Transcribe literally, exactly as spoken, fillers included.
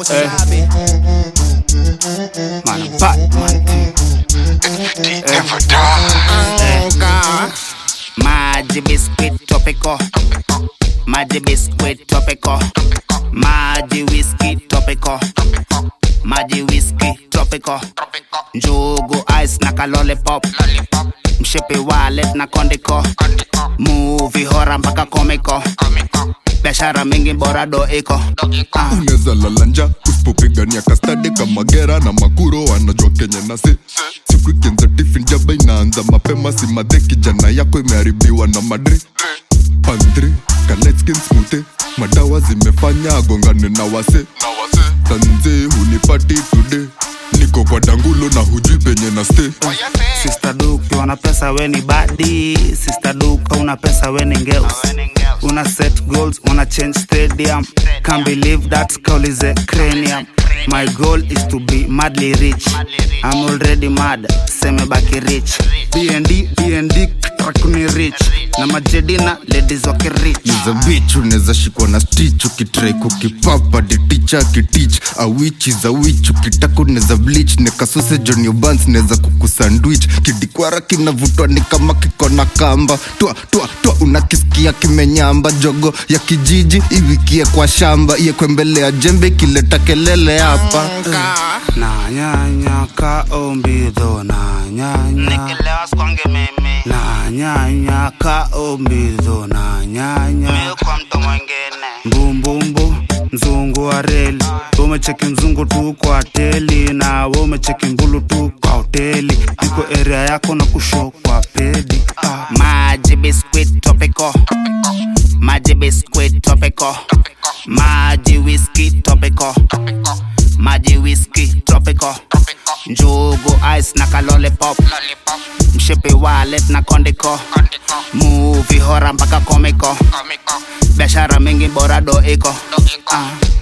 Hey. Man, I'm bad, man. They never die. Maji biscuit topico. Maji biscuit topico. Maji whiskey topico. Maji whiskey topico. Njugu ice na ka lollipop. Mshipi wallet na kondiko. Movie horror mpaka komiko. Biashara mingi bora do iko. Ah. Uneza lalanja usipopigania kastadi kama Gera na Makuro wanajua Kenya na si. Siku ikianza tiffin jaba inaanza mapema, si madhe kijana yako imeharibiwa na madri. Pandri, ka-light skin smoothie, madawa zimefanya agongane na wase. Tanze hunipati today, niko kwa dangulo na hujui penye na stay. Sister Duke wana pesa weni badi. Sister Duke una pesa weni girls. Una set goals, una change stadium. Can't believe that skull is a cranium. My goal is to be madly rich. I'm already mad, seme baki rich. B and D, B and D, kuni rich. Na majedina, ladies waki rich. Niza bitch uneza shikwa na stitch. Ukitrai kukipapa, di teacher kitich. A witch is a witch, ukitaku neza bleach. Neka sausage on your buns, neza kuku sandwich. Kidikwara kinavutwa ni kama kikona kamba. Tua, tua, tua, unakisikia kimenyamba. Jogo ya kijiji, iwikie kwa shamba. Iye kwembele ya jembe, kileta kelele hapa. Na nyanya ka ombidho, na nyanya Nikilewa skwange mimi. na nyanya ka ombidho, na nyanya Miu kwa mtu mwingine. mbumbumbu mzungu wa reli. Umecheki mzungu tu kwa teli, na umecheki mbulu tu kwa hoteli. Niko area yako na kusho kwa pedi. ah. Maji biscuit topico. Maji biscuit topico. Maji whiskey topico. Maji whiskey tropico. Njugu ice na ka lollipop. Mshipi wallet na kondiko. Movie horror mpaka komiko. Biashara mingi bora do iko. Ah.